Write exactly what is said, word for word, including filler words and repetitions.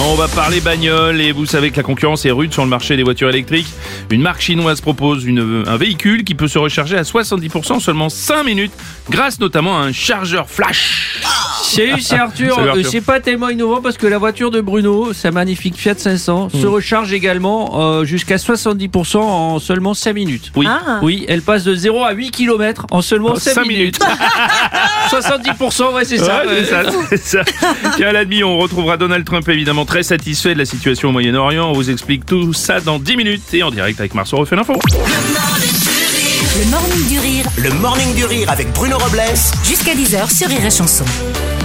On va parler bagnole et vous savez que la concurrence est rude sur le marché des voitures électriques. Une marque chinoise propose une, un véhicule qui peut se recharger à soixante-dix pour cent en seulement cinq minutes grâce notamment à un chargeur flash. Salut, c'est Arthur. Salut, Arthur. Euh, c'est pas tellement innovant parce que la voiture de Bruno, sa magnifique Fiat cinq cents, Mmh. se recharge également euh, jusqu'à soixante-dix pour cent en seulement cinq minutes. Oui. Ah. Oui, elle passe de zéro à huit kilomètres en seulement cinq cinq minutes. soixante-dix pour cent, ouais, c'est ça. Ouais, c'est ça, c'est ça. Tiens, à la demi, on retrouvera Donald Trump évidemment très satisfait de la situation au Moyen-Orient. On vous explique tout ça dans dix minutes et en direct avec Marceau refait l'info. Le morning du rire, Le morning du rire avec Bruno Robles jusqu'à dix heures sur Rire et Chanson.